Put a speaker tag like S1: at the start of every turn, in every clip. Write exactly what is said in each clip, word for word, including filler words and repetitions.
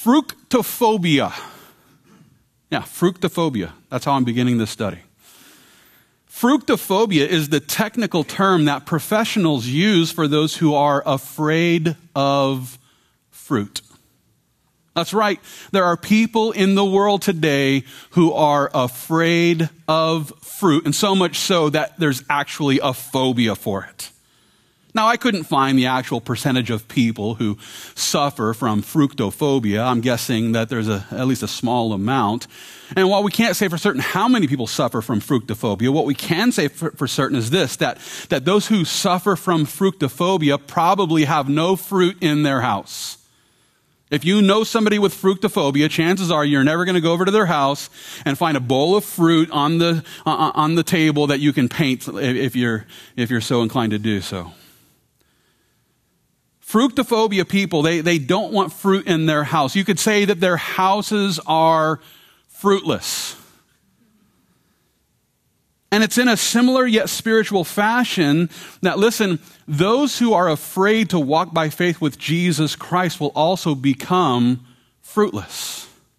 S1: Fructophobia. Yeah, fructophobia. That's how I'm beginning this study. Fructophobia is the technical term that professionals use for those who are afraid of fruit. That's right. There are people in the world today who are afraid of fruit, and so much so that there's actually a phobia for it. Now, I couldn't find the actual percentage of people who suffer from fructophobia. I'm guessing that there's a, at least a small amount. And while we can't say for certain how many people suffer from fructophobia, what we can say for, for certain is this, that, that those who suffer from fructophobia probably have no fruit in their house. If you know somebody with fructophobia, chances are you're never going to go over to their house and find a bowl of fruit on the, uh, on the table that you can paint if you're, if you're so inclined to do so. Fructophobia people, they, they don't want fruit in their house. You could say that their houses are fruitless. And it's in a similar yet spiritual fashion that, listen, those who are afraid to walk by faith with Jesus Christ will also become fruitless.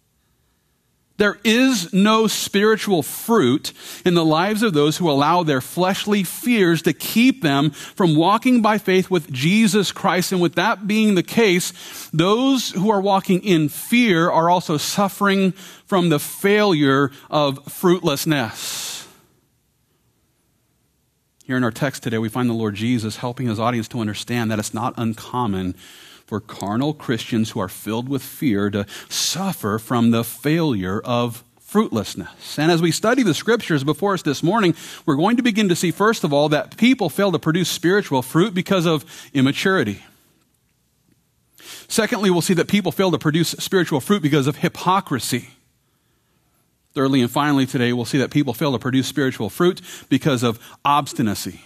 S1: There is no spiritual fruit in the lives of those who allow their fleshly fears to keep them from walking by faith with Jesus Christ. And with that being the case, those who are walking in fear are also suffering from the failure of fruitlessness. Here in our text today, we find the Lord Jesus helping his audience to understand that it's not uncommon for carnal Christians who are filled with fear to suffer from the failure of fruitlessness. And as we study the scriptures before us this morning, we're going to begin to see, first of all, that people fail to produce spiritual fruit because of immaturity. Secondly, we'll see that people fail to produce spiritual fruit because of hypocrisy. Thirdly, and finally today, we'll see that people fail to produce spiritual fruit because of obstinacy.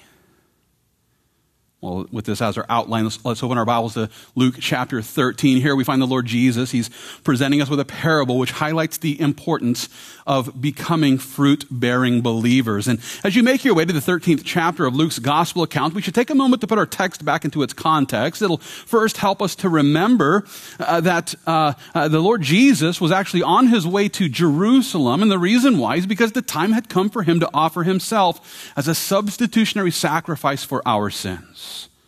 S1: Well, with this as our outline, let's, let's open our Bibles to Luke chapter thirteen. Here we find the Lord Jesus. He's presenting us with a parable which highlights the importance of becoming fruit-bearing believers. And as you make your way to the thirteenth chapter of Luke's gospel account, we should take a moment to put our text back into its context. It'll first help us to remember uh, that uh, uh, the Lord Jesus was actually on his way to Jerusalem. And the reason why is because the time had come for him to offer himself as a substitutionary sacrifice for our sins.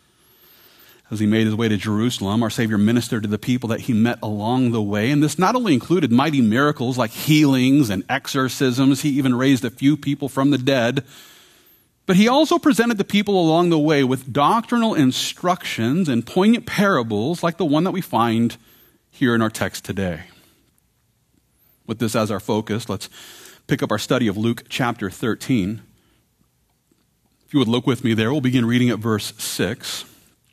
S1: As he made his way to Jerusalem, our Savior ministered to the people that he met along the way. And this not only included mighty miracles like healings and exorcisms, he even raised a few people from the dead, but he also presented the people along the way with doctrinal instructions and poignant parables like the one that we find here in our text today. With this as our focus, let's pick up our study of Luke chapter thirteen. If you would look with me there, we'll begin reading at verse six.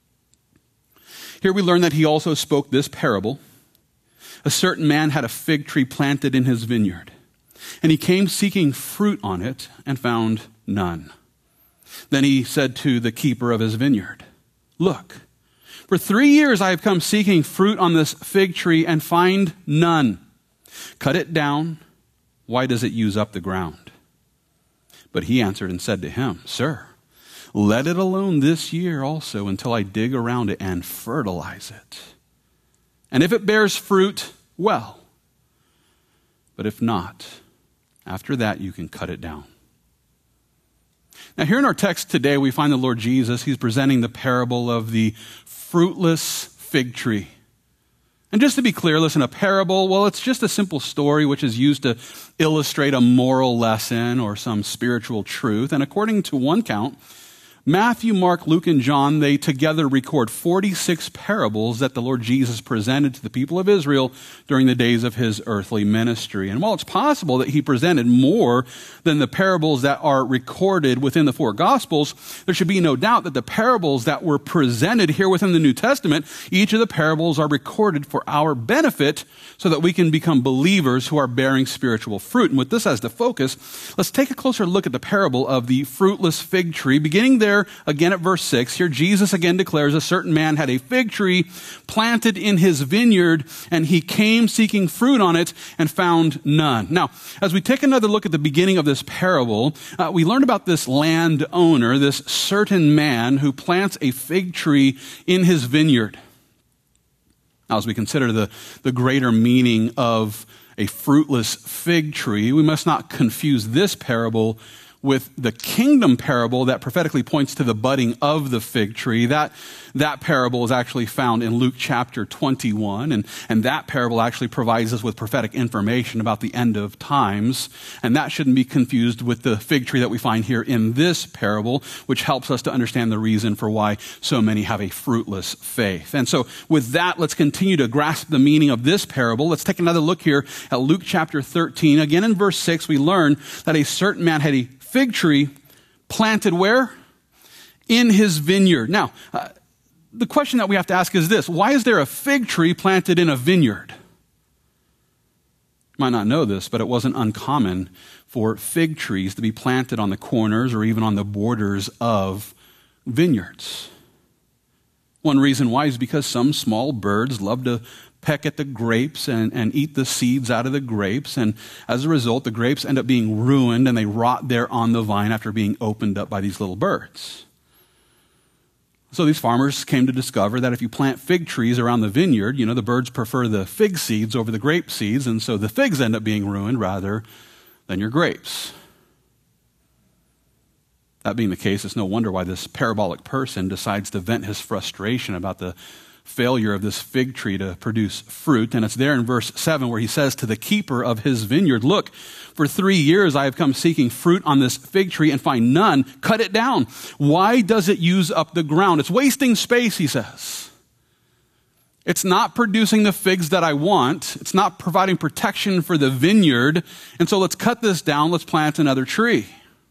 S1: Here we learn that he also spoke this parable. A certain man had a fig tree planted in his vineyard, and he came seeking fruit on it and found none. Then he said to the keeper of his vineyard, "Look, for three years I have come seeking fruit on this fig tree and find none. Cut it down. Why does it use up the ground?" But he answered and said to him, "Sir, let it alone this year also until I dig around it and fertilize it. And if it bears fruit, well. But if not, after that you can cut it down." Now here in our text today, we find the Lord Jesus. He's presenting the parable of the fruitless fig tree. And just to be clear, listen, a parable, well, it's just a simple story which is used to illustrate a moral lesson or some spiritual truth. And according to one count, Matthew, Mark, Luke, and John, they together record forty-six parables that the Lord Jesus presented to the people of Israel during the days of his earthly ministry. And while it's possible that he presented more than the parables that are recorded within the four Gospels, there should be no doubt that the parables that were presented here within the New Testament, each of the parables are recorded for our benefit so that we can become believers who are bearing spiritual fruit. And with this as the focus, let's take a closer look at the parable of the fruitless fig tree, beginning there again at verse six. Here Jesus again declares, a certain man had a fig tree planted in his vineyard, and he came seeking fruit on it and found none. Now, as we take another look at the beginning of this parable, uh, we learn about this landowner, this certain man who plants a fig tree in his vineyard. Now, as we consider the, the greater meaning of a fruitless fig tree, we must not confuse this parable with the kingdom parable that prophetically points to the budding of the fig tree. That, that parable is actually found in Luke chapter twenty-one, and, and that parable actually provides us with prophetic information about the end of times, and that shouldn't be confused with the fig tree that we find here in this parable, which helps us to understand the reason for why so many have a fruitless faith. And so with that, let's continue to grasp the meaning of this parable. Let's take another look here at Luke chapter thirteen. Again, in verse six, we learn that a certain man had a fig tree planted where? In his vineyard. Now, uh, the question that we have to ask is this: why is there a fig tree planted in a vineyard? You might not know this, but it wasn't uncommon for fig trees to be planted on the corners or even on the borders of vineyards. One reason why is because some small birds love to peck at the grapes and, and eat the seeds out of the grapes. And as a result, the grapes end up being ruined and they rot there on the vine after being opened up by these little birds. So these farmers came to discover that if you plant fig trees around the vineyard, you know, the birds prefer the fig seeds over the grape seeds. And so the figs end up being ruined rather than your grapes. That being the case, it's no wonder why this parabolic person decides to vent his frustration about the failure of this fig tree to produce fruit. And it's there in verse seven where he says to the keeper of his vineyard, "Look, for three years I have come seeking fruit on this fig tree and find none. Cut it down. Why does it use up the ground? It's wasting space," he says. "It's not producing the figs that I want. It's not providing protection for the vineyard. And so let's cut this down. Let's plant another tree."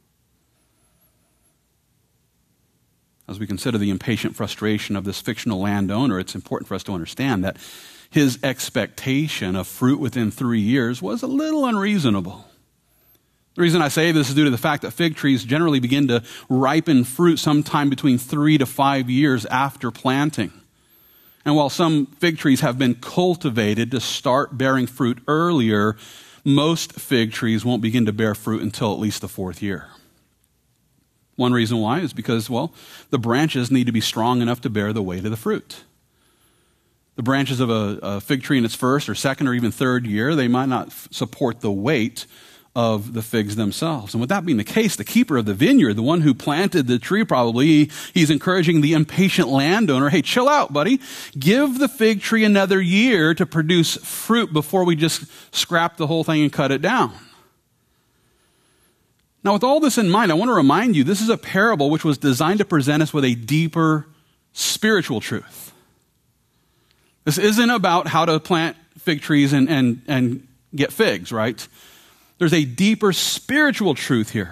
S1: As we consider the impatient frustration of this fictional landowner, it's important for us to understand that his expectation of fruit within three years was a little unreasonable. The reason I say this is due to the fact that fig trees generally begin to ripen fruit sometime between three to five years after planting. And while some fig trees have been cultivated to start bearing fruit earlier, most fig trees won't begin to bear fruit until at least the fourth year. One reason why is because, well, the branches need to be strong enough to bear the weight of the fruit. The branches of a, a fig tree in its first or second or even third year, they might not f- support the weight of the figs themselves. And with that being the case, the keeper of the vineyard, the one who planted the tree probably, he, he's encouraging the impatient landowner, "Hey, chill out, buddy. Give the fig tree another year to produce fruit before we just scrap the whole thing and cut it down." Now, with all this in mind, I want to remind you, this is a parable which was designed to present us with a deeper spiritual truth. This isn't about how to plant fig trees and, and, and get figs, right? There's a deeper spiritual truth here.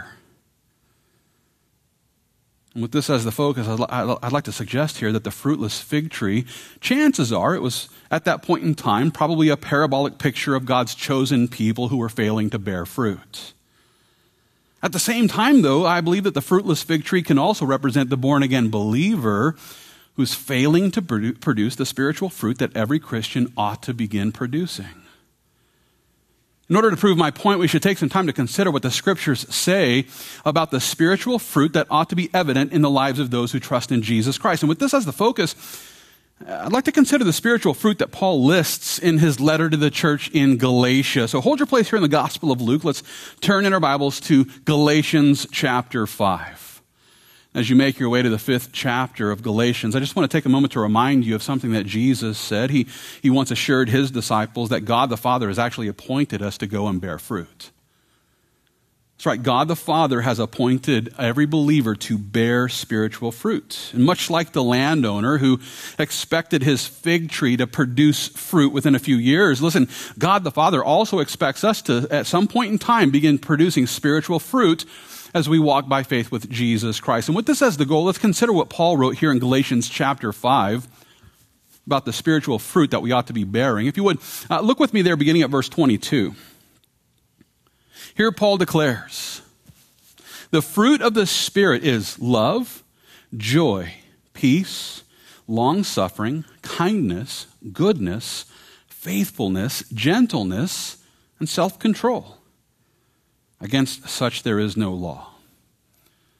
S1: And with this as the focus, I'd, I'd like to suggest here that the fruitless fig tree, chances are it was at that point in time probably a parabolic picture of God's chosen people who were failing to bear fruit. At the same time, though, I believe that the fruitless fig tree can also represent the born-again believer who's failing to produce the spiritual fruit that every Christian ought to begin producing. In order to prove my point, we should take some time to consider what the scriptures say about the spiritual fruit that ought to be evident in the lives of those who trust in Jesus Christ. And with this as the focus, I'd like to consider the spiritual fruit that Paul lists in his letter to the church in Galatia. So hold your place here in the Gospel of Luke. Let's turn in our Bibles to Galatians chapter five. As you make your way to the fifth chapter of Galatians, I just want to take a moment to remind you of something that Jesus said. He, he once assured his disciples that God the Father has actually appointed us to go and bear fruit. That's right. God the Father has appointed every believer to bear spiritual fruit. And much like the landowner who expected his fig tree to produce fruit within a few years, listen, God the Father also expects us to, at some point in time, begin producing spiritual fruit as we walk by faith with Jesus Christ. And with this as the goal, let's consider what Paul wrote here in Galatians chapter five about the spiritual fruit that we ought to be bearing. If you would, uh, look with me there beginning at verse twenty-two. Here Paul declares, "The fruit of the Spirit is love, joy, peace, long-suffering, kindness, goodness, faithfulness, gentleness, and self-control. Against such there is no law."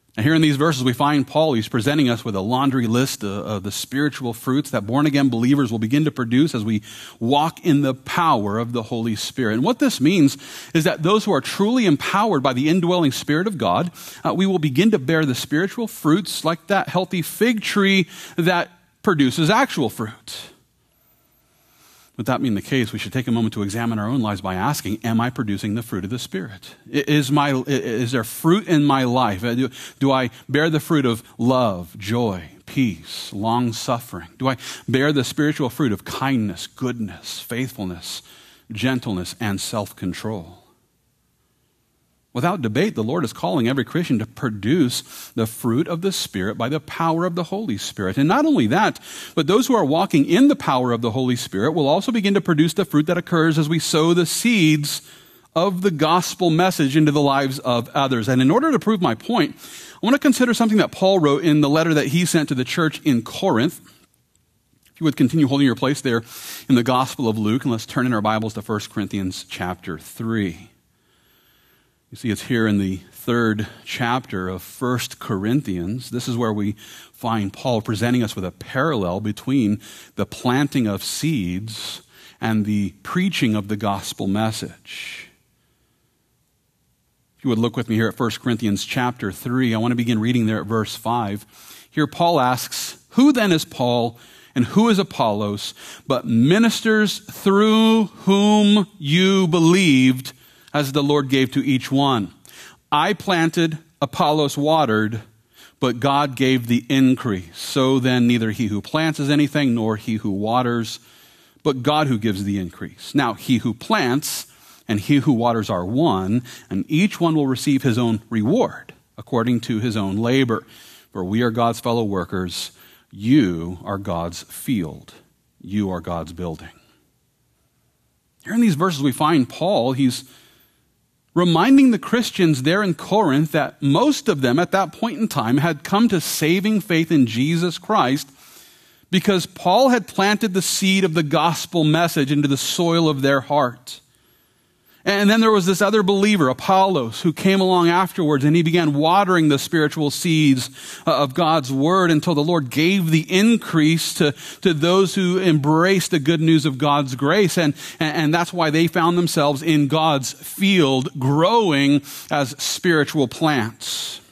S1: And here in these verses, we find Paul, he's presenting us with a laundry list of, of the spiritual fruits that born-again believers will begin to produce as we walk in the power of the Holy Spirit. And what this means is that those who are truly empowered by the indwelling Spirit of God, uh, we will begin to bear the spiritual fruits like that healthy fig tree that produces actual fruit. With that being the case, we should take a moment to examine our own lives by asking, am I producing the fruit of the Spirit? Is, my, is there fruit in my life? Do, do I bear the fruit of love, joy, peace, long-suffering? Do I bear the spiritual fruit of kindness, goodness, faithfulness, gentleness, and self-control? Without debate, the Lord is calling every Christian to produce the fruit of the Spirit by the power of the Holy Spirit. And not only that, but those who are walking in the power of the Holy Spirit will also begin to produce the fruit that occurs as we sow the seeds of the gospel message into the lives of others. And in order to prove my point, I want to consider something that Paul wrote in the letter that he sent to the church in Corinth. If you would continue holding your place there in the Gospel of Luke, and let's turn in our Bibles to First Corinthians chapter three. You see, it's here in the third chapter of First Corinthians. This is where we find Paul presenting us with a parallel between the planting of seeds and the preaching of the gospel message. If you would look with me here at First Corinthians chapter three, I want to begin reading there at verse five. Here Paul asks, "Who then is Paul and who is Apollos, but ministers through whom you believed, as the Lord gave to each one? I planted, Apollos watered, but God gave the increase. So then neither he who plants is anything, nor he who waters, but God who gives the increase. Now he who plants and he who waters are one, and each one will receive his own reward according to his own labor. For we are God's fellow workers. You are God's field. You are God's building." Here in these verses we find Paul, he's reminding the Christians there in Corinth that most of them at that point in time had come to saving faith in Jesus Christ because Paul had planted the seed of the gospel message into the soil of their heart. And then there was this other believer, Apollos, who came along afterwards, and he began watering the spiritual seeds of God's word until the Lord gave the increase to, to those who embraced the good news of God's grace. And, and that's why they found themselves in God's field, growing as spiritual plants.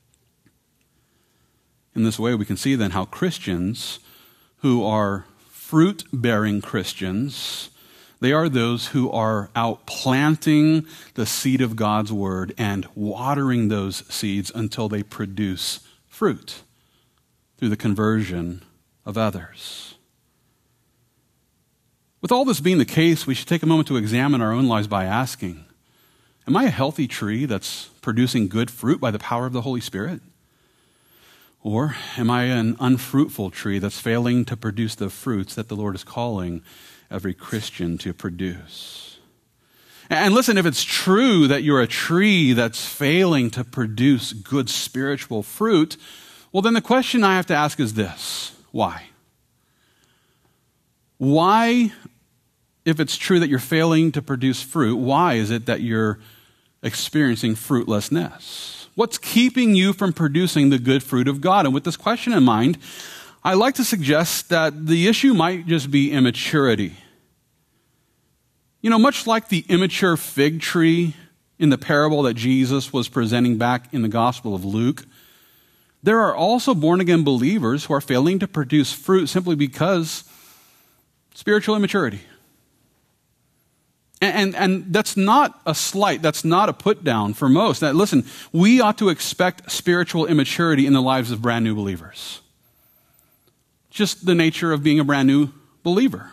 S1: In this way, we can see then how Christians who are fruit-bearing Christians, they are those who are out planting the seed of God's word and watering those seeds until they produce fruit through the conversion of others. With all this being the case, we should take a moment to examine our own lives by asking, am I a healthy tree that's producing good fruit by the power of the Holy Spirit? Or am I an unfruitful tree that's failing to produce the fruits that the Lord is calling every Christian to produce? And listen, if it's true that you're a tree that's failing to produce good spiritual fruit, well, then the question I have to ask is this: why? Why, if it's true that you're failing to produce fruit, why is it that you're experiencing fruitlessness? What's keeping you from producing the good fruit of God? And with this question in mind, I like to suggest that the issue might just be immaturity. You know, much like the immature fig tree in the parable that Jesus was presenting back in the Gospel of Luke, there are also born-again believers who are failing to produce fruit simply because spiritual immaturity. And, and, and that's not a slight, that's not a put down for most. Now, listen, we ought to expect spiritual immaturity in the lives of brand new believers. Just the nature of being a brand new believer.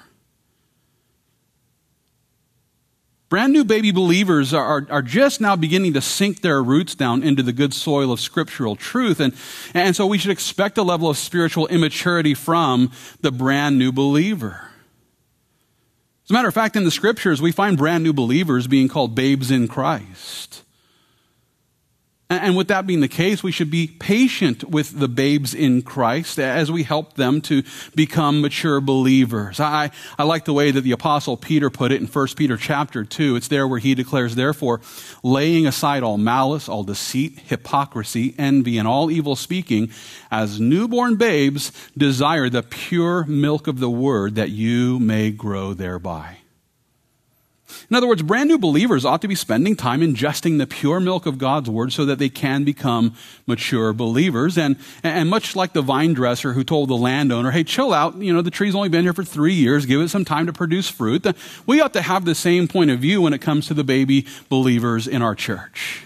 S1: Brand new baby believers are, are, are just now beginning to sink their roots down into the good soil of scriptural truth. And, and so we should expect a level of spiritual immaturity from the brand new believer. As a matter of fact, in the scriptures, we find brand new believers being called babes in Christ. And with that being the case, we should be patient with the babes in Christ as we help them to become mature believers. I, I like the way that the Apostle Peter put it in First Peter chapter two. It's there where he declares, therefore, laying aside all malice, all deceit, hypocrisy, envy, and all evil speaking, as newborn babes, desire the pure milk of the word that you may grow thereby. In other words, brand new believers ought to be spending time ingesting the pure milk of God's word so that they can become mature believers. And, and much like the vine dresser who told the landowner, hey, chill out, you know, the tree's only been here for three years, give it some time to produce fruit. We ought to have the same point of view when it comes to the baby believers in our church.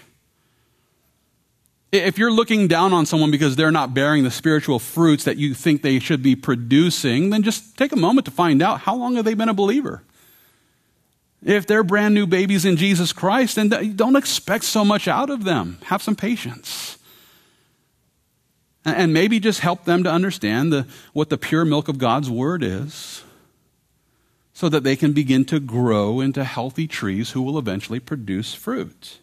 S1: If you're looking down on someone because they're not bearing the spiritual fruits that you think they should be producing, then just take a moment to find out, how long have they been a believer? If they're brand new babies in Jesus Christ, then don't expect so much out of them. Have some patience. And maybe just help them to understand the, what the pure milk of God's word is, so that they can begin to grow into healthy trees who will eventually produce fruit.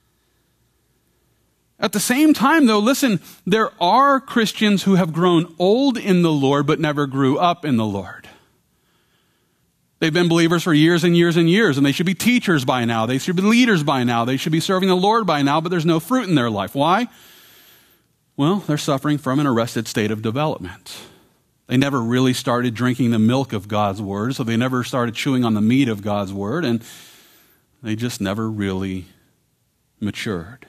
S1: At the same time, though, listen, there are Christians who have grown old in the Lord but never grew up in the Lord. They've been believers for years and years and years, and they should be teachers by now. They should be leaders by now. They should be serving the Lord by now, but there's no fruit in their life. Why? Well, they're suffering from an arrested state of development. They never really started drinking the milk of God's word, so they never started chewing on the meat of God's word, and they just never really matured.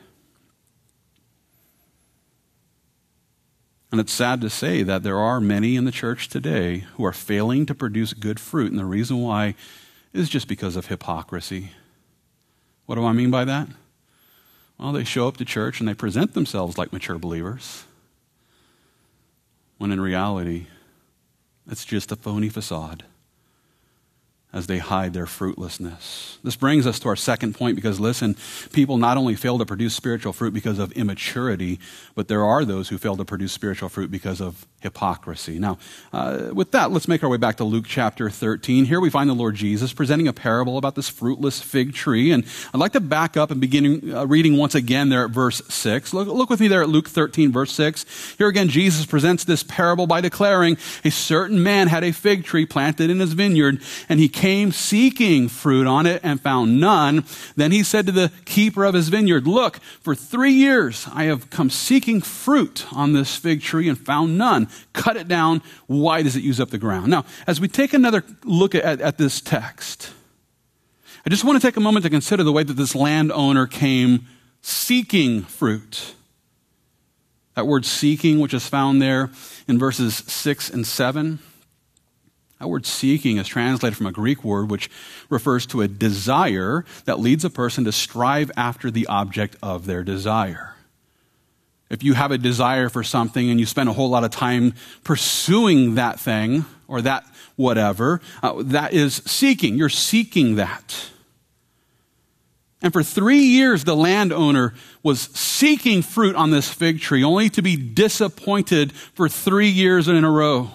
S1: And it's sad to say that there are many in the church today who are failing to produce good fruit, and the reason why is just because of hypocrisy. What do I mean by that? Well, they show up to church and they present themselves like mature believers, when in reality, it's just a phony facade as they hide their fruitlessness. This brings us to our second point, because listen, people not only fail to produce spiritual fruit because of immaturity, but there are those who fail to produce spiritual fruit because of hypocrisy. Now, uh, with that, let's make our way back to Luke chapter thirteen. Here we find the Lord Jesus presenting a parable about this fruitless fig tree. And I'd like to back up and begin uh, reading once again there at verse six. Look, look with me there at Luke thirteen, verse six. Here again, Jesus presents this parable by declaring, a certain man had a fig tree planted in his vineyard, and he came seeking fruit on it and found none. Then he said to the keeper of his vineyard, look, for three years I have come seeking fruit on this fig tree and found none. Cut it down. Why does it use up the ground? Now, as we take another look at, at this text, I just want to take a moment to consider the way that this landowner came seeking fruit. That word seeking, which is found there in verses six and seven, that word seeking is translated from a Greek word which refers to a desire that leads a person to strive after the object of their desire. If you have a desire for something and you spend a whole lot of time pursuing that thing or that whatever, uh, that is seeking. You're seeking that. And for three years, the landowner was seeking fruit on this fig tree, only to be disappointed for three years in a row.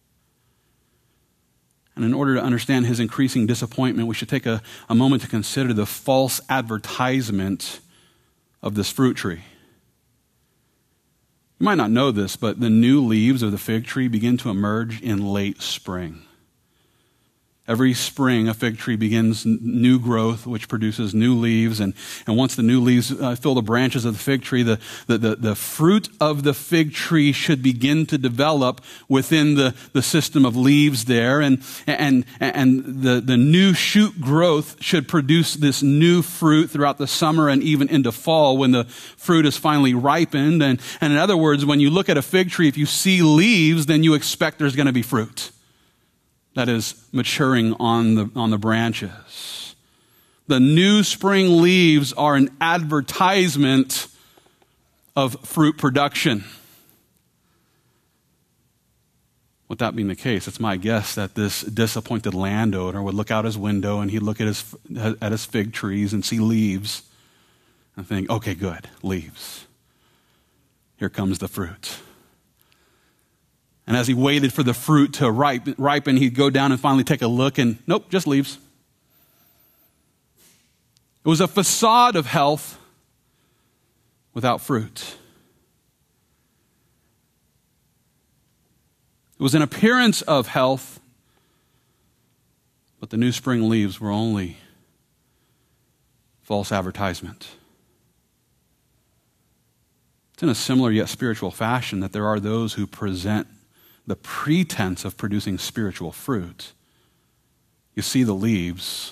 S1: And in order to understand his increasing disappointment, we should take a, a moment to consider the false advertisement of this fruit tree. You might not know this, but the new leaves of the fig tree begin to emerge in late spring. Every spring, a fig tree begins new growth, which produces new leaves. And, and once the new leaves uh, fill the branches of the fig tree, the, the, the, the fruit of the fig tree should begin to develop within the, the system of leaves there. And, and, and the, the new shoot growth should produce this new fruit throughout the summer and even into fall when the fruit is finally ripened. And, and in other words, when you look at a fig tree, if you see leaves, then you expect there's going to be fruit that is maturing on the, on the branches. The new spring leaves are an advertisement of fruit production. With that being the case, it's my guess that this disappointed landowner would look out his window and he'd look at his, at his fig trees and see leaves and think, okay, good, leaves. Here comes the fruit. And as he waited for the fruit to ripen, he'd go down and finally take a look and, nope, just leaves. It was a facade of health without fruit. It was an appearance of health, but the new spring leaves were only false advertisement. It's in a similar yet spiritual fashion that there are those who present the pretense of producing spiritual fruit. You see the leaves,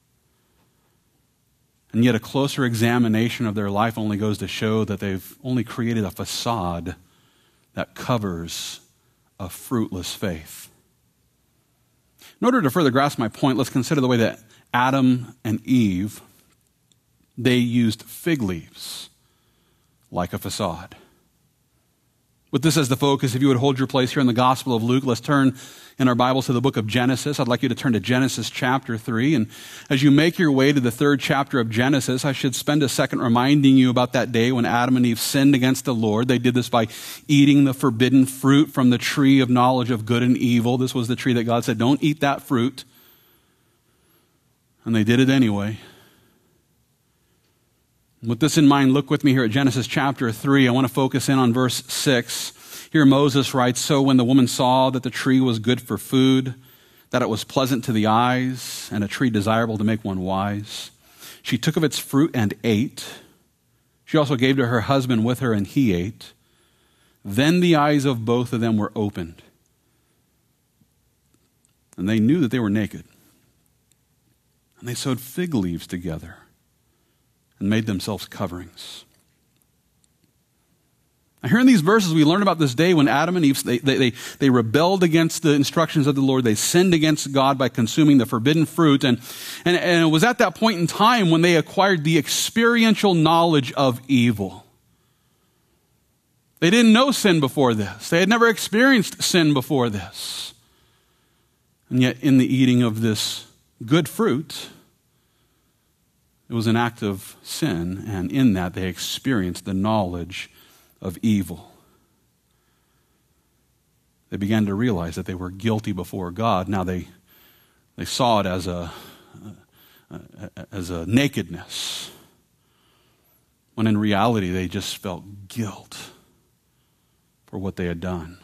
S1: and yet a closer examination of their life only goes to show that they've only created a facade that covers a fruitless faith. In order to further grasp my point, let's consider the way that Adam and Eve, they used fig leaves like a facade. With this as the focus, if you would hold your place here in the Gospel of Luke, let's turn in our Bibles to the book of Genesis. I'd like you to turn to Genesis chapter three. And as you make your way to the third chapter of Genesis, I should spend a second reminding you about that day when Adam and Eve sinned against the Lord. They did this by eating the forbidden fruit from the tree of knowledge of good and evil. This was the tree that God said, don't eat that fruit. And they did it anyway. With this in mind, look with me here at Genesis chapter three. I want to focus in on verse six. Here Moses writes, so when the woman saw that the tree was good for food, that it was pleasant to the eyes, and a tree desirable to make one wise, she took of its fruit and ate. She also gave to her husband with her, and he ate. Then the eyes of both of them were opened, and they knew that they were naked. And they sewed fig leaves together and made themselves coverings. Now, here in these verses, we learn about this day when Adam and Eve, they, they, they rebelled against the instructions of the Lord. They sinned against God by consuming the forbidden fruit. And, and, and it was at that point in time when they acquired the experiential knowledge of evil. They didn't know sin before this. They had never experienced sin before this. And yet, in the eating of this good fruit, it was an act of sin, and in that they experienced the knowledge of evil. They began to realize that they were guilty before God. Now they they saw it as a as a nakedness, when in reality they just felt guilt for what they had done.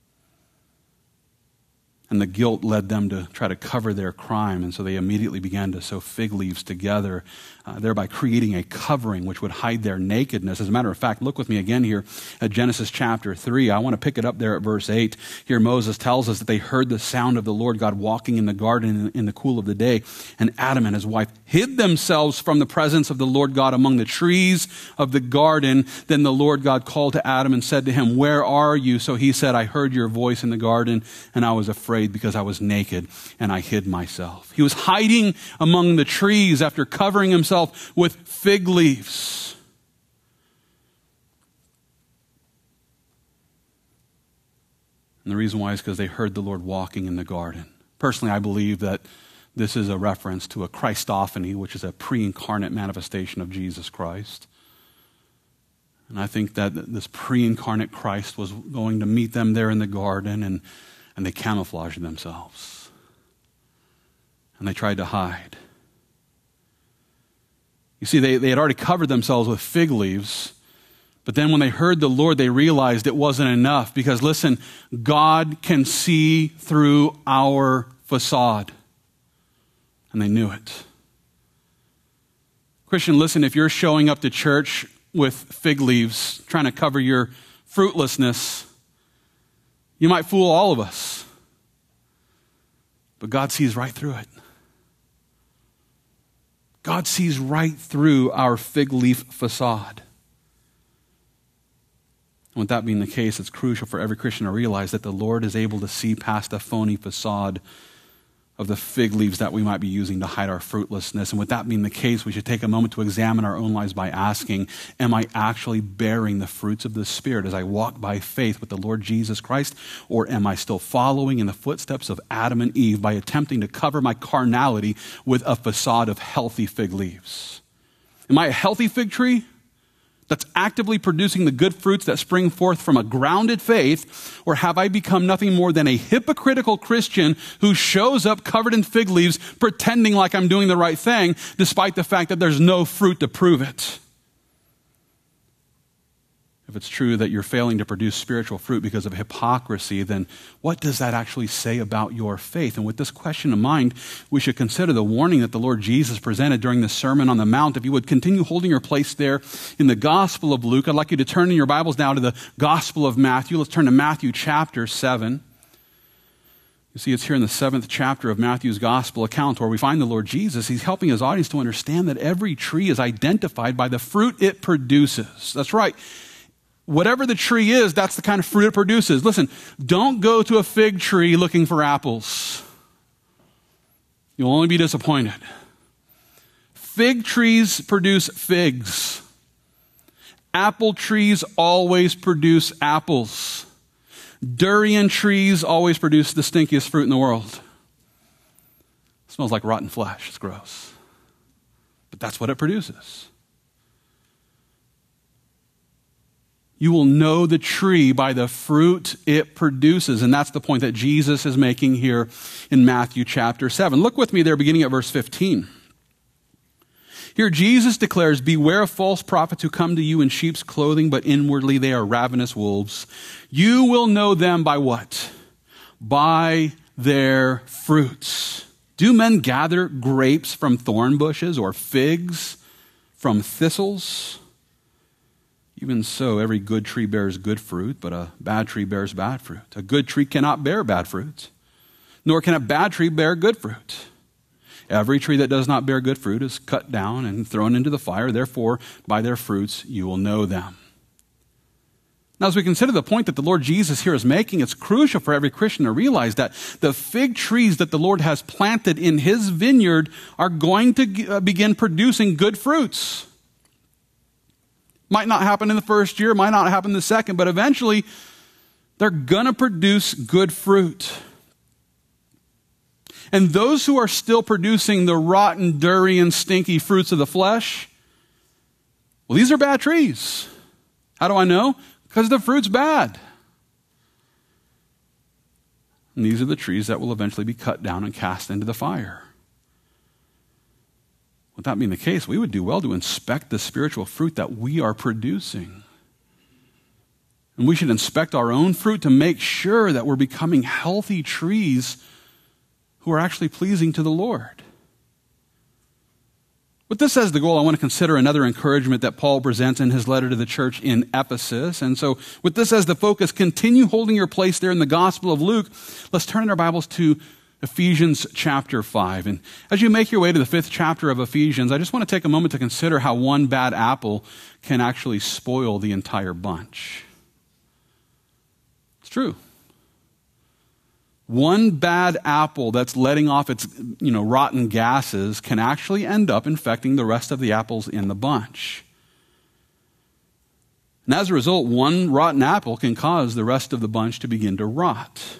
S1: And the guilt led them to try to cover their crime, and so they immediately began to sew fig leaves together, uh, thereby creating a covering which would hide their nakedness. As a matter of fact, look with me again here at Genesis chapter three. I want to pick it up there at verse eight. Here Moses tells us that they heard the sound of the Lord God walking in the garden in, in the cool of the day, and Adam and his wife hid themselves from the presence of the Lord God among the trees of the garden. Then the Lord God called to Adam and said to him, where are you? So he said, I heard your voice in the garden, and I was afraid because I was naked and I hid myself. He was hiding among the trees after covering himself with fig leaves. And the reason why is because they heard the Lord walking in the garden. Personally, I believe that this is a reference to a Christophany, which is a pre-incarnate manifestation of Jesus Christ. And I think that this pre-incarnate Christ was going to meet them there in the garden, and And they camouflaged themselves. And they tried to hide. You see, they, they had already covered themselves with fig leaves. But then when they heard the Lord, they realized it wasn't enough. Because listen, God can see through our facade. And they knew it. Christian, listen, if you're showing up to church with fig leaves, trying to cover your fruitlessness, you might fool all of us, but God sees right through it. God sees right through our fig leaf facade. And with that being the case, it's crucial for every Christian to realize that the Lord is able to see past a phony facade of the fig leaves that we might be using to hide our fruitlessness. And with that being the case, we should take a moment to examine our own lives by asking, am I actually bearing the fruits of the Spirit as I walk by faith with the Lord Jesus Christ? Or am I still following in the footsteps of Adam and Eve by attempting to cover my carnality with a facade of healthy fig leaves? Am I a healthy fig tree that's actively producing the good fruits that spring forth from a grounded faith? Or have I become nothing more than a hypocritical Christian who shows up covered in fig leaves, pretending like I'm doing the right thing, despite the fact that there's no fruit to prove it? if it's true that you're failing to produce spiritual fruit because of hypocrisy, then what does that actually say about your faith? And with this question in mind, we should consider the warning that the Lord Jesus presented during the Sermon on the Mount. If you would continue holding your place there in the Gospel of Luke, I'd like you to turn in your Bibles now to the Gospel of Matthew. Let's turn to Matthew chapter seven. You see, it's here in the seventh chapter of Matthew's Gospel account where we find the Lord Jesus. He's helping his audience to understand that every tree is identified by the fruit it produces. That's right. Whatever the tree is, that's the kind of fruit it produces. Listen, don't go to a fig tree looking for apples. You'll only be disappointed. Fig trees produce figs. Apple trees always produce apples. Durian trees always produce the stinkiest fruit in the world. It smells like rotten flesh. It's gross. But that's what it produces. You will know the tree by the fruit it produces. And that's the point that Jesus is making here in Matthew chapter seven. Look with me there beginning at verse fifteen. Here Jesus declares, "Beware of false prophets who come to you in sheep's clothing, but inwardly they are ravenous wolves. You will know them by what? By their fruits. Do men gather grapes from thorn bushes or figs from thistles? Even so, every good tree bears good fruit, but a bad tree bears bad fruit. A good tree cannot bear bad fruit, nor can a bad tree bear good fruit. Every tree that does not bear good fruit is cut down and thrown into the fire. Therefore, by their fruits you will know them." Now, as we consider the point that the Lord Jesus here is making, it's crucial for every Christian to realize that the fig trees that the Lord has planted in his vineyard are going to begin producing good fruits. Might not happen in the first year, might not happen in the second, but eventually they're going to produce good fruit. And those who are still producing the rotten, durian, stinky fruits of the flesh, well, these are bad trees. How do I know? Because the fruit's bad. And these are the trees that will eventually be cut down and cast into the fire. With that being the case, we would do well to inspect the spiritual fruit that we are producing. And we should inspect our own fruit to make sure that we're becoming healthy trees who are actually pleasing to the Lord. With this as the goal, I want to consider another encouragement that Paul presents in his letter to the church in Ephesus. And so with this as the focus, continue holding your place there in the Gospel of Luke. Let's turn in our Bibles to Ephesians chapter five. And as you make your way to the fifth chapter of Ephesians, I just want to take a moment to consider how one bad apple can actually spoil the entire bunch. It's true. One bad apple that's letting off its, you know, rotten gases can actually end up infecting the rest of the apples in the bunch. And as a result, one rotten apple can cause the rest of the bunch to begin to rot.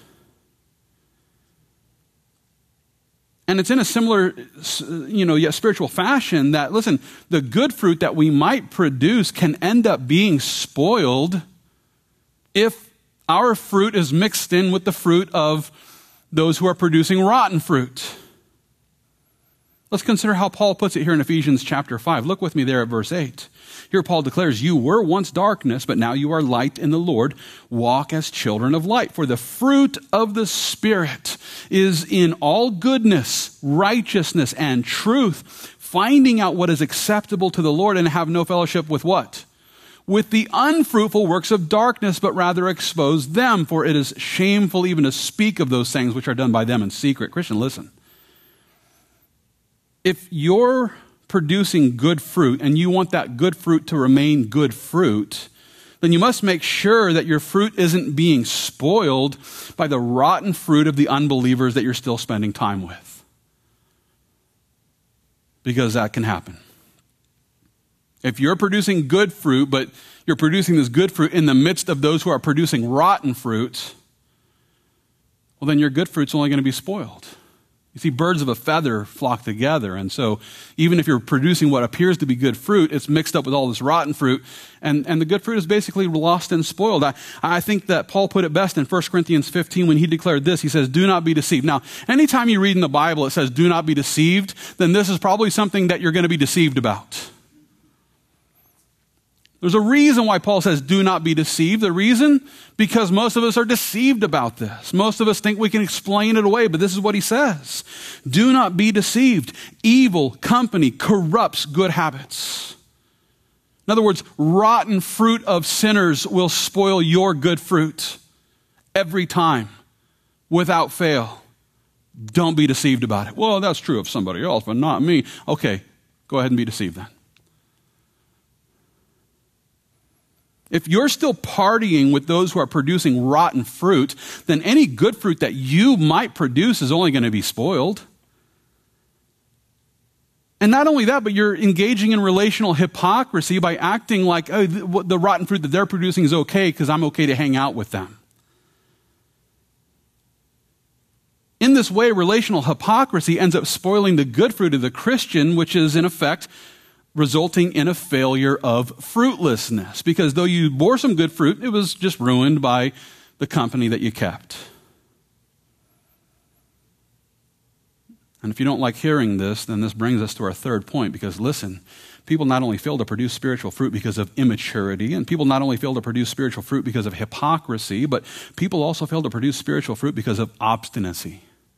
S1: And it's in a similar, you know, yet spiritual fashion that, listen, the good fruit that we might produce can end up being spoiled if our fruit is mixed in with the fruit of those who are producing rotten fruit. Let's consider how Paul puts it here in Ephesians chapter five. Look with me there at verse eight. Here Paul declares, "You were once darkness, but now you are light in the Lord. Walk as children of light. For the fruit of the Spirit is in all goodness, righteousness, and truth, finding out what is acceptable to the Lord, and have no fellowship with" what? "With the unfruitful works of darkness, but rather expose them. For it is shameful even to speak of those things which are done by them in secret." Christian, listen. If you're producing good fruit and you want that good fruit to remain good fruit, then you must make sure that your fruit isn't being spoiled by the rotten fruit of the unbelievers that you're still spending time with. Because that can happen. If you're producing good fruit, but you're producing this good fruit in the midst of those who are producing rotten fruit, well, then your good fruit's only going to be spoiled. You see, birds of a feather flock together. And so even if you're producing what appears to be good fruit, it's mixed up with all this rotten fruit. And, and the good fruit is basically lost and spoiled. I, I think that Paul put it best in First Corinthians fifteen when he declared this. He says, "Do not be deceived." Now, anytime you read in the Bible it says, "Do not be deceived," then this is probably something that you're going to be deceived about. There's a reason why Paul says, do not be deceived. The reason? Because most of us are deceived about this. Most of us think we can explain it away, but this is what he says. Do not be deceived. Evil company corrupts good habits. In other words, rotten fruit of sinners will spoil your good fruit every time, without fail. Don't be deceived about it. Well, that's true of somebody else, but not me. Okay, go ahead and be deceived then. If you're still partying with those who are producing rotten fruit, then any good fruit that you might produce is only going to be spoiled. And not only that, but you're engaging in relational hypocrisy by acting like, oh, the, the rotten fruit that they're producing is okay because I'm okay to hang out with them. In this way, relational hypocrisy ends up spoiling the good fruit of the Christian, which is in effect resulting in a failure of fruitlessness. Because though you bore some good fruit, it was just ruined by the company that you kept. And if you don't like hearing this, then this brings us to our third point. Because listen, people not only fail to produce spiritual fruit because of immaturity, and people not only fail to produce spiritual fruit because of hypocrisy, but people also fail to produce spiritual fruit because of obstinacy.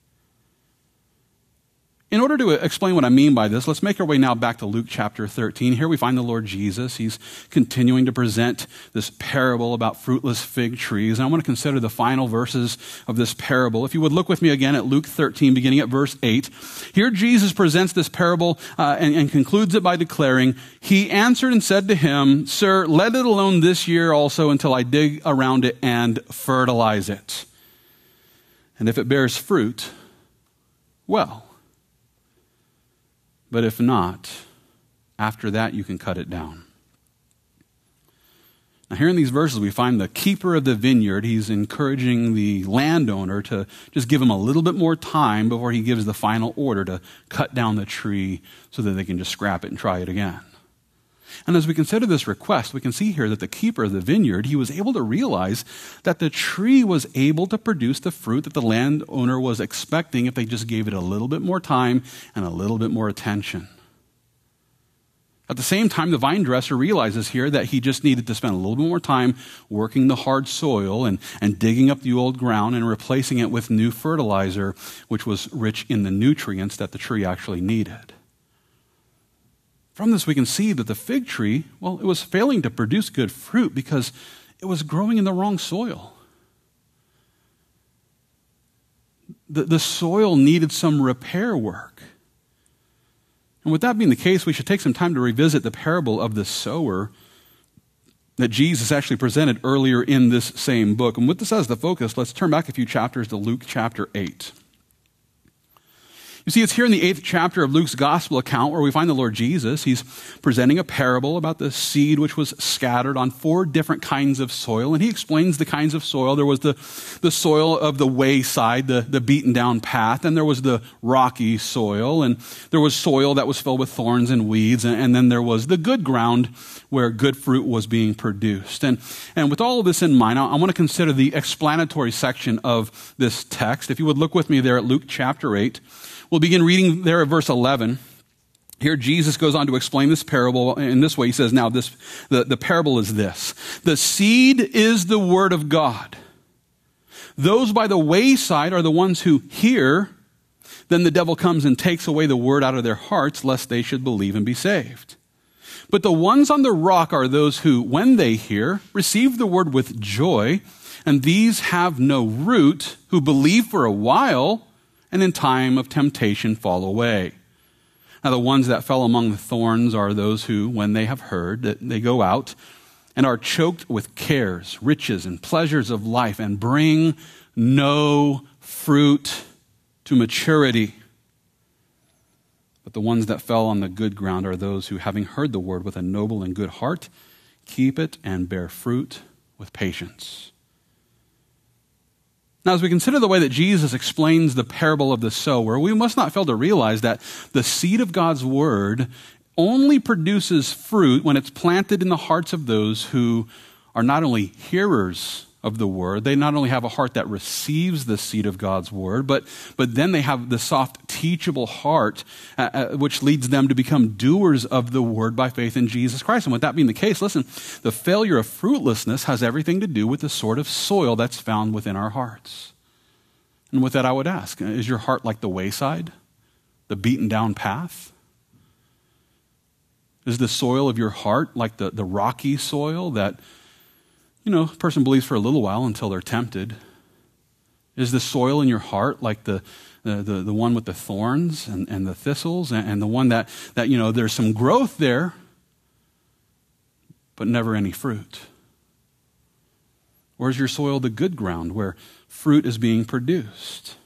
S1: In order to explain what I mean by this, let's make our way now back to Luke chapter thirteen. Here we find the Lord Jesus. He's continuing to present this parable about fruitless fig trees. And I want to consider the final verses of this parable. If you would look with me again at Luke thirteen, beginning at verse eight. Here Jesus presents this parable uh, and, and concludes it by declaring, he answered and said to him, Sir, let it alone this year also until I dig around it and fertilize it. And if it bears fruit, well. But if not, after that you can cut it down. Now here in these verses we find the keeper of the vineyard. He's encouraging the landowner to just give him a little bit more time before he gives the final order to cut down the tree so that they can just scrap it and try it again. And as we consider this request, we can see here that the keeper of the vineyard, he was able to realize that the tree was able to produce the fruit that the landowner was expecting if they just gave it a little bit more time and a little bit more attention. At the same time, the vine dresser realizes here that he just needed to spend a little bit more time working the hard soil and, and digging up the old ground and replacing it with new fertilizer, which was rich in the nutrients that the tree actually needed. From this, we can see that the fig tree, well, it was failing to produce good fruit because it was growing in the wrong soil. The, the soil needed some repair work. And with that being the case, we should take some time to revisit the parable of the sower that Jesus actually presented earlier in this same book. And with this as the focus, let's turn back a few chapters to Luke chapter eight. You see, it's here in the eighth chapter of Luke's gospel account where we find the Lord Jesus. He's presenting a parable about the seed which was scattered on four different kinds of soil. And he explains the kinds of soil. There was the, the soil of the wayside, the, the beaten down path. And there was the rocky soil. And there was soil that was filled with thorns and weeds. And, and then there was the good ground where good fruit was being produced. And, and with all of this in mind, I, I want to consider the explanatory section of this text. If you would look with me there at Luke chapter eight. We'll begin reading there at verse eleven. Here Jesus goes on to explain this parable in this way. He says, now this, the, the parable is this. The seed is the word of God. Those by the wayside are the ones who hear. Then the devil comes and takes away the word out of their hearts, lest they should believe and be saved. But the ones on the rock are those who, when they hear, receive the word with joy. And these have no root, who believe for a while, and in time of temptation fall away. Now the ones that fell among the thorns are those who, when they have heard, that they go out and are choked with cares, riches, and pleasures of life, and bring no fruit to maturity. But the ones that fell on the good ground are those who, having heard the word with a noble and good heart, keep it and bear fruit with patience. Now, as we consider the way that Jesus explains the parable of the sower, we must not fail to realize that the seed of God's word only produces fruit when it's planted in the hearts of those who are not only hearers of the word. They not only have a heart that receives the seed of God's word, but, but then they have the soft, teachable heart, uh, uh, which leads them to become doers of the word by faith in Jesus Christ. And with that being the case, listen, the failure of fruitlessness has everything to do with the sort of soil that's found within our hearts. And with that, I would ask, is your heart like the wayside, the beaten down path? Is the soil of your heart like the, the rocky soil that, you know, a person believes for a little while until they're tempted? Is the soil in your heart like the the, the, the one with the thorns and, and the thistles and, and the one that, that, you know, there's some growth there, but never any fruit? Or is your soil the good ground where fruit is being produced?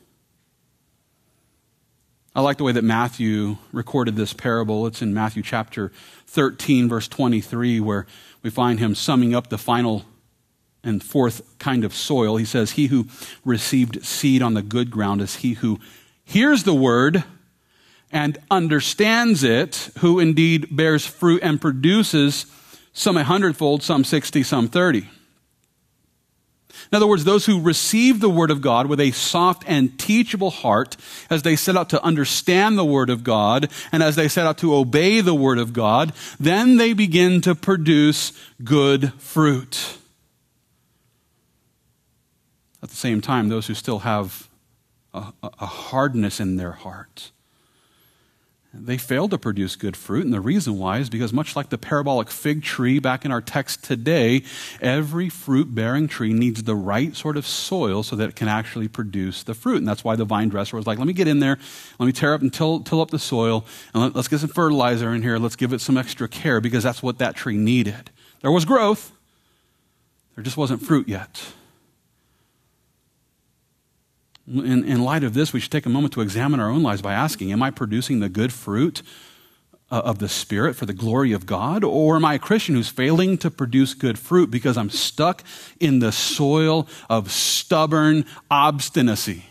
S1: I like the way that Matthew recorded this parable. It's in Matthew chapter thirteen, verse twenty-three, where we find him summing up the final and fourth kind of soil. He says, he who received seed on the good ground is he who hears the word and understands it, who indeed bears fruit and produces some a hundredfold, some sixty, some thirty. In other words, those who receive the word of God with a soft and teachable heart as they set out to understand the word of God and as they set out to obey the word of God, then they begin to produce good fruit. At the same time, those who still have a, a hardness in their heart, they fail to produce good fruit. And the reason why is because, much like the parabolic fig tree back in our text today, every fruit-bearing tree needs the right sort of soil so that it can actually produce the fruit. And that's why the vine dresser was like, let me get in there, let me tear up and till, till up the soil, and let, let's get some fertilizer in here, let's give it some extra care, because that's what that tree needed. There was growth, there just wasn't fruit yet. In, in light of this, we should take a moment to examine our own lives by asking, am I producing the good fruit uh, of the Spirit for the glory of God? Or am I a Christian who's failing to produce good fruit because I'm stuck in the soil of stubborn obstinacy?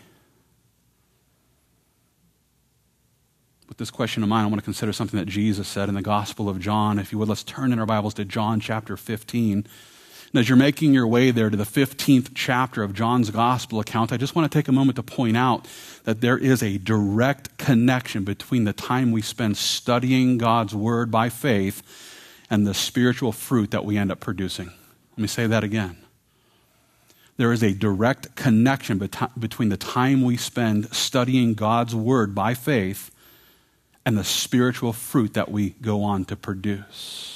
S1: With this question in mind, I want to consider something that Jesus said in the Gospel of John. If you would, let's turn in our Bibles to John chapter fifteen. And as you're making your way there to the fifteenth chapter of John's gospel account, I just want to take a moment to point out that there is a direct connection between the time we spend studying God's word by faith and the spiritual fruit that we end up producing. Let me say that again. There is a direct connection bet- between the time we spend studying God's word by faith and the spiritual fruit that we go on to produce.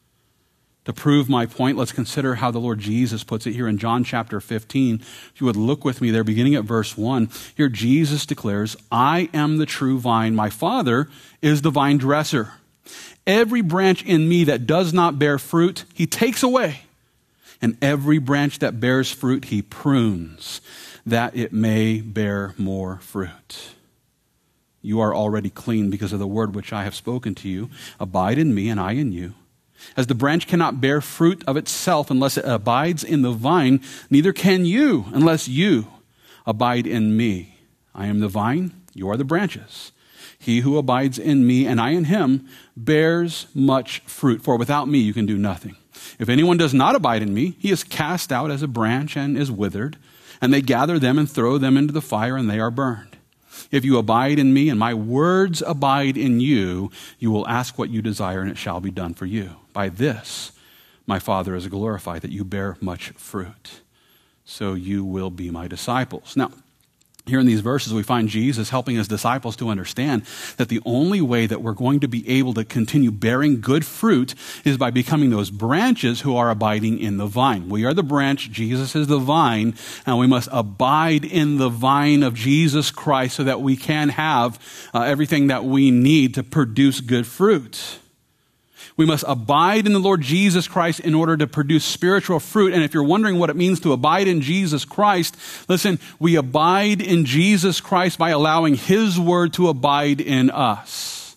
S1: To prove my point, let's consider how the Lord Jesus puts it here in John chapter fifteen. If you would look with me there, beginning at verse one, here Jesus declares, I am the true vine, my Father is the vine dresser. Every branch in me that does not bear fruit, he takes away. And every branch that bears fruit, he prunes, that it may bear more fruit. You are already clean because of the word which I have spoken to you. Abide in me and I in you. As the branch cannot bear fruit of itself unless it abides in the vine, neither can you unless you abide in me. I am the vine, you are the branches. He who abides in me and I in him bears much fruit, for without me you can do nothing. If anyone does not abide in me, he is cast out as a branch and is withered, and they gather them and throw them into the fire, and they are burned. If you abide in me and my words abide in you, you will ask what you desire and it shall be done for you. By this, my Father is glorified, that you bear much fruit. So you will be my disciples. Now, here in these verses, we find Jesus helping his disciples to understand that the only way that we're going to be able to continue bearing good fruit is by becoming those branches who are abiding in the vine. We are the branch, Jesus is the vine, and we must abide in the vine of Jesus Christ so that we can have uh, everything that we need to produce good fruit. We must abide in the Lord Jesus Christ in order to produce spiritual fruit. And if you're wondering what it means to abide in Jesus Christ, listen, we abide in Jesus Christ by allowing his word to abide in us.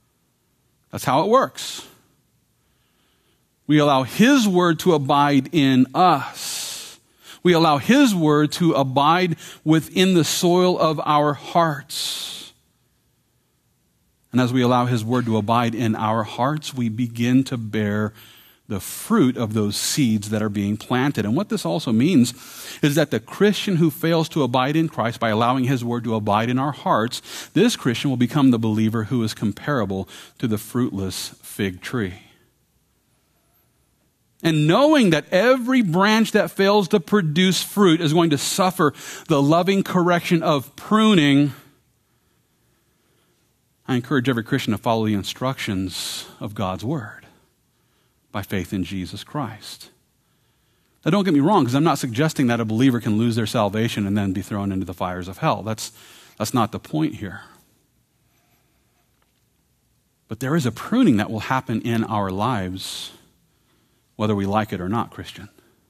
S1: That's how it works. We allow his word to abide in us. We allow his word to abide within the soil of our hearts. And as we allow his word to abide in our hearts, we begin to bear the fruit of those seeds that are being planted. And what this also means is that the Christian who fails to abide in Christ by allowing his word to abide in our hearts, this Christian will become the believer who is comparable to the fruitless fig tree. And knowing that every branch that fails to produce fruit is going to suffer the loving correction of pruning, I encourage every Christian to follow the instructions of God's word by faith in Jesus Christ. Now, don't get me wrong, because I'm not suggesting that a believer can lose their salvation and then be thrown into the fires of hell. That's, that's not the point here. But there is a pruning that will happen in our lives, whether we like it or not, Christian.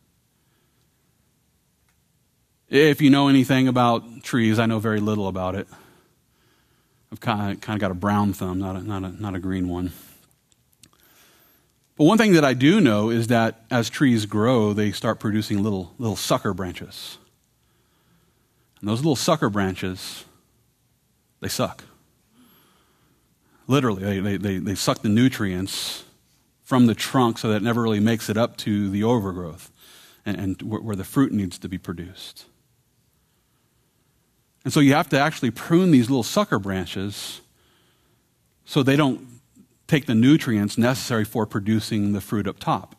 S1: If you know anything about trees, I know very little about it. I've kind of, kind of got a brown thumb, not a, not a, not a green one. But one thing that I do know is that as trees grow, they start producing little, little sucker branches. And those little sucker branches, they suck. Literally, they, they, they, they suck the nutrients from the trunk so that it never really makes it up to the overgrowth and, and where, where the fruit needs to be produced. And so you have to actually prune these little sucker branches so they don't take the nutrients necessary for producing the fruit up top.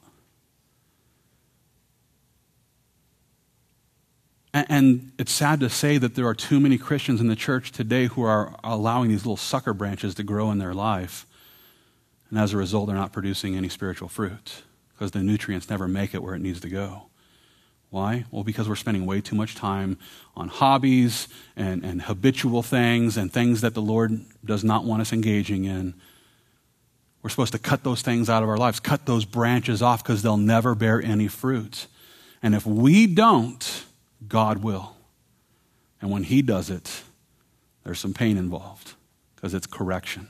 S1: And, and it's sad to say that there are too many Christians in the church today who are allowing these little sucker branches to grow in their life. And as a result, they're not producing any spiritual fruit because the nutrients never make it where it needs to go. Why? Well, because we're spending way too much time on hobbies and, and habitual things and things that the Lord does not want us engaging in. We're supposed to cut those things out of our lives, cut those branches off because they'll never bear any fruit. And if we don't, God will. And when he does it, there's some pain involved because it's correction.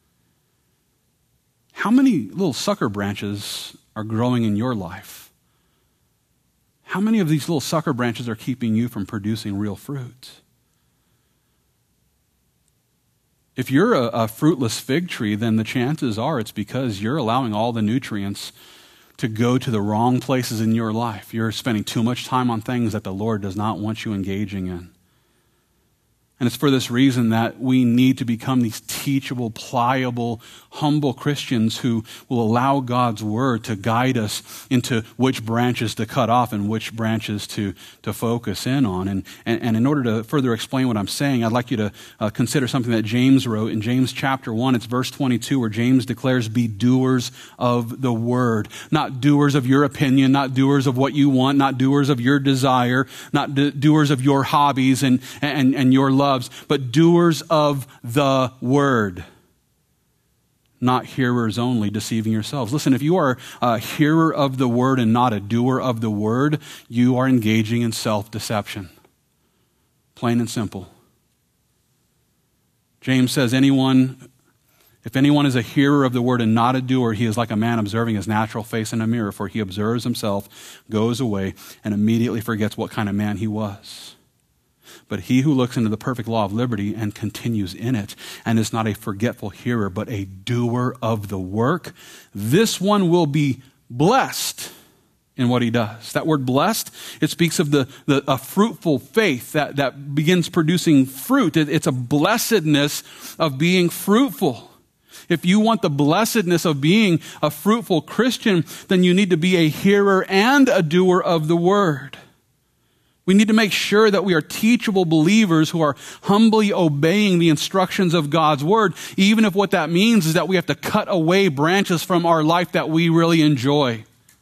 S1: How many little sucker branches are growing in your life? How many of these little sucker branches are keeping you from producing real fruit? If you're a, a fruitless fig tree, then the chances are it's because you're allowing all the nutrients to go to the wrong places in your life. You're spending too much time on things that the Lord does not want you engaging in. And it's for this reason that we need to become these teachable, pliable, humble Christians who will allow God's word to guide us into which branches to cut off and which branches to, to focus in on. And, and, and in order to further explain what I'm saying, I'd like you to uh, consider something that James wrote in James chapter one. It's verse twenty-two where James declares, be doers of the word. Not doers of your opinion, not doers of what you want, not doers of your desire, not do- doers of your hobbies and, and, and your love. But doers of the word, not hearers only, deceiving yourselves. Listen, if you are a hearer of the word and not a doer of the word, you are engaging in self-deception. Plain and simple. James says, anyone, if anyone is a hearer of the word and not a doer, he is like a man observing his natural face in a mirror, for he observes himself, goes away, and immediately forgets what kind of man he was. But he who looks into the perfect law of liberty and continues in it, and is not a forgetful hearer, but a doer of the work, this one will be blessed in what he does. That word blessed, it speaks of the, the a fruitful faith that, that begins producing fruit. It, it's a blessedness of being fruitful. If you want the blessedness of being a fruitful Christian, then you need to be a hearer and a doer of the word. We need to make sure that we are teachable believers who are humbly obeying the instructions of God's word, even if what that means is that we have to cut away branches from our life that we really enjoy.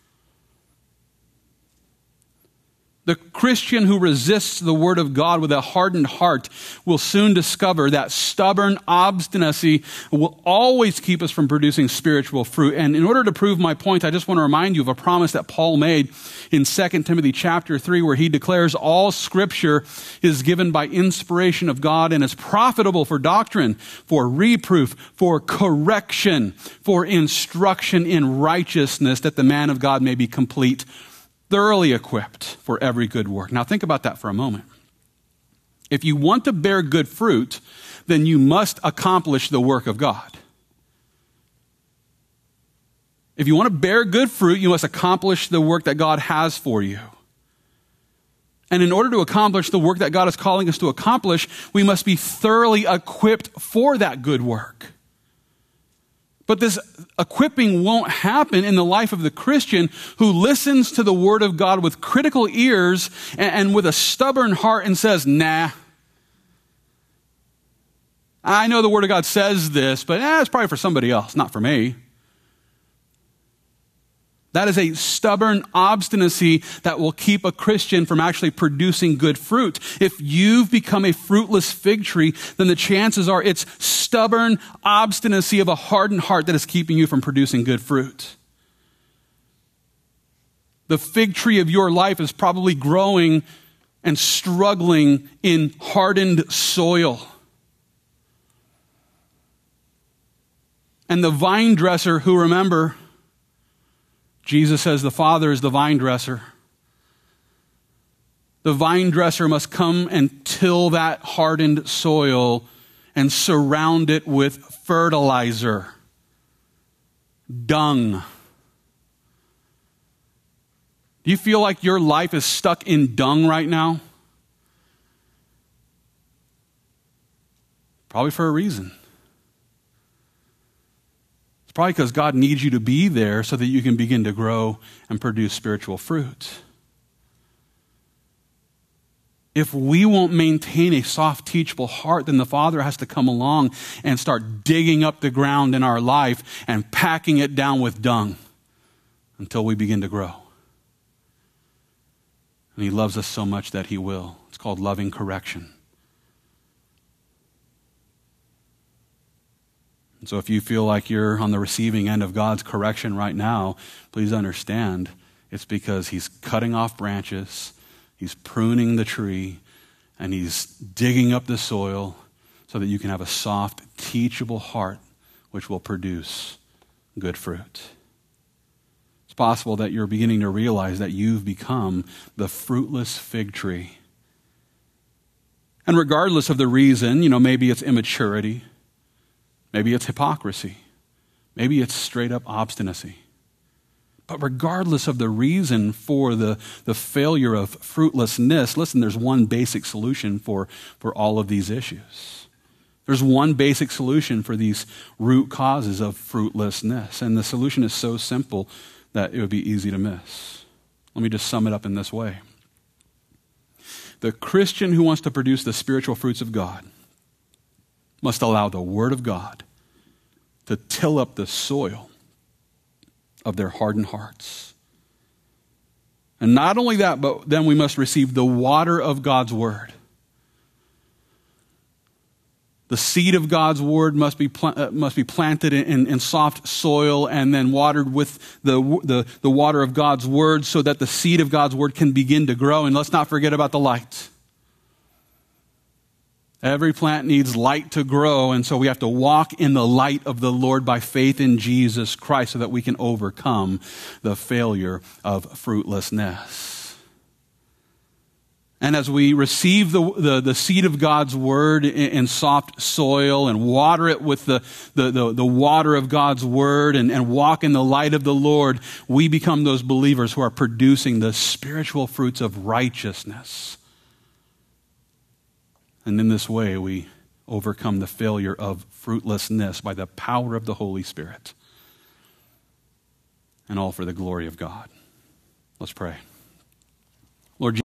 S1: The Christian who resists the word of God with a hardened heart will soon discover that stubborn obstinacy will always keep us from producing spiritual fruit. And in order to prove my point, I just want to remind you of a promise that Paul made in Second Timothy chapter three, where he declares all scripture is given by inspiration of God and is profitable for doctrine, for reproof, for correction, for instruction in righteousness, that the man of God may be complete, thoroughly equipped for every good work. Now think about that for a moment. If you want to bear good fruit, then you must accomplish the work of God. If you want to bear good fruit, you must accomplish the work that God has for you. And in order to accomplish the work that God is calling us to accomplish, we must be thoroughly equipped for that good work. But this equipping won't happen in the life of the Christian who listens to the word of God with critical ears and, and with a stubborn heart and says, nah, I know the word of God says this, but eh, it's probably for somebody else, not for me. That is a stubborn obstinacy that will keep a Christian from actually producing good fruit. If you've become a fruitless fig tree, then the chances are it's stubborn obstinacy of a hardened heart that is keeping you from producing good fruit. The fig tree of your life is probably growing and struggling in hardened soil. And the vine dresser who, remember, Jesus says the Father is the vine dresser. The vine dresser must come and till that hardened soil and surround it with fertilizer, dung. Do you feel like your life is stuck in dung right now? Probably for a reason. Probably because God needs you to be there so that you can begin to grow and produce spiritual fruit. If we won't maintain a soft, teachable heart, then the Father has to come along and start digging up the ground in our life and packing it down with dung until we begin to grow. And He loves us so much that He will. It's called loving correction. So if you feel like you're on the receiving end of God's correction right now, please understand it's because He's cutting off branches, He's pruning the tree, and He's digging up the soil so that you can have a soft, teachable heart which will produce good fruit. It's possible that you're beginning to realize that you've become the fruitless fig tree. And regardless of the reason, you know, maybe it's immaturity, maybe it's hypocrisy. Maybe it's straight up obstinacy. But regardless of the reason for the, the failure of fruitlessness, listen, there's one basic solution for, for all of these issues. There's one basic solution for these root causes of fruitlessness. And the solution is so simple that it would be easy to miss. Let me just sum it up in this way. The Christian who wants to produce the spiritual fruits of God must allow the Word of God to till up the soil of their hardened hearts. And not only that, but then we must receive the water of God's Word. The seed of God's Word must be pl- uh, must be planted in, in, in soft soil and then watered with the, the, the water of God's Word so that the seed of God's Word can begin to grow. And let's not forget about the light. Every plant needs light to grow, and so we have to walk in the light of the Lord by faith in Jesus Christ so that we can overcome the failure of fruitlessness. And as we receive the, the, the seed of God's Word in, in soft soil and water it with the, the, the, the water of God's Word and, and walk in the light of the Lord, we become those believers who are producing the spiritual fruits of righteousness. And in this way, we overcome the failure of fruitlessness by the power of the Holy Spirit. And all for the glory of God. Let's pray. Lord Jesus,